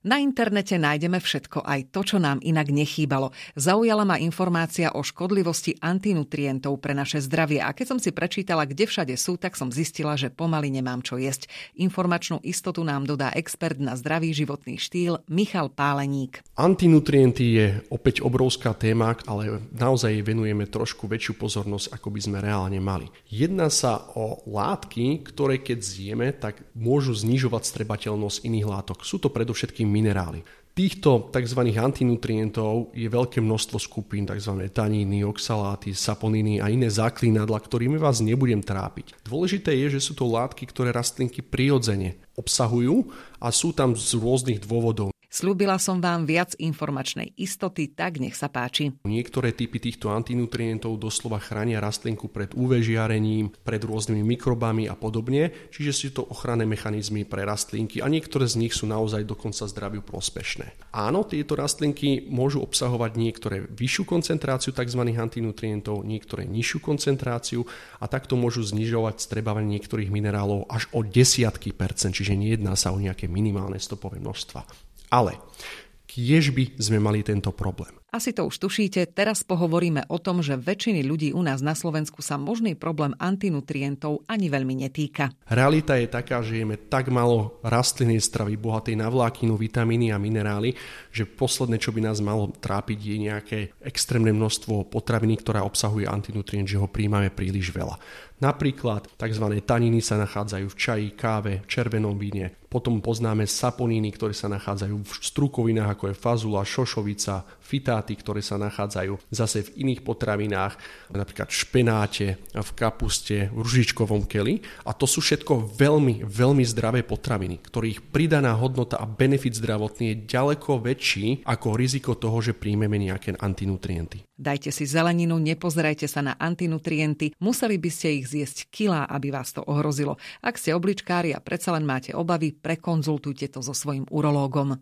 Na internete nájdeme všetko, aj to, čo nám inak nechýbalo. Zaujala ma informácia o škodlivosti antinutrientov pre naše zdravie a keď som si prečítala, kde všade sú, tak som zistila, že pomaly nemám čo jesť. Informačnú istotu nám dodá expert na zdravý životný štýl Michal Páleník. Antinutrienty je opäť obrovská téma, ale naozaj venujeme trošku väčšiu pozornosť, ako by sme reálne mali. Jedná sa o látky, ktoré keď zjeme, tak môžu znižovať strebateľnosť iných látok. Sú to predovšetkým minerály. Týchto tzv. Antinutrientov je veľké množstvo skupín, tzv. taníny, oxaláty, saponiny a iné záklinadlá, ktorými vás nebudem trápiť. Dôležité je, že sú to látky, ktoré rastlinky prirodzene obsahujú a sú tam z rôznych dôvodov. Sľúbila som vám viac informačnej istoty, tak nech sa páči. Niektoré typy týchto antinutrientov doslova chránia rastlinku pred UV žiarením, pred rôznymi mikrobami a podobne, čiže sú to ochranné mechanizmy pre rastlinky a niektoré z nich sú naozaj dokonca zdraviu prospešné. Áno, tieto rastlinky môžu obsahovať niektoré vyššiu koncentráciu tzv. Antinutrientov, niektoré nižšiu koncentráciu a takto môžu znižovať strebávanie niektorých minerálov až o desiatky percent, čiže nejedná sa o nejaké minimálne stopové množstva. Ale kiež by sme mali tento problém? Asi to už tušíte, teraz pohovoríme o tom, že väčšiny ľudí u nás na Slovensku sa možný problém antinutrientov ani veľmi netýka. Realita je taká, že jeme tak málo rastlinnej stravy bohatej na vlákninu, vitamíny a minerály, že posledné, čo by nás malo trápiť, je nejaké extrémne množstvo potraviny, ktorá obsahuje antinutrient, že ho príjmame príliš veľa. Napríklad tzv. Taniny sa nachádzajú v čaji, káve, červenom víne. Potom poznáme saponíny, ktoré sa nachádzajú v strukovinách, ako je fazula, šošovica, fitáty, ktoré sa nachádzajú zase v iných potravinách, napríklad v špenáte, v kapuste, v ružičkovom keli. A to sú všetko veľmi, veľmi zdravé potraviny, ktorých pridaná hodnota a benefit zdravotný je ďaleko väčší ako riziko toho, že príjmeme nejaké antinutrienty. Dajte si zeleninu, nepozerajte sa na antinutrienty, museli by ste ich zjesť kilá, aby vás to ohrozilo. Ak ste obličkári a predsa len máte obavy, prekonzultujte to so svojím urológom.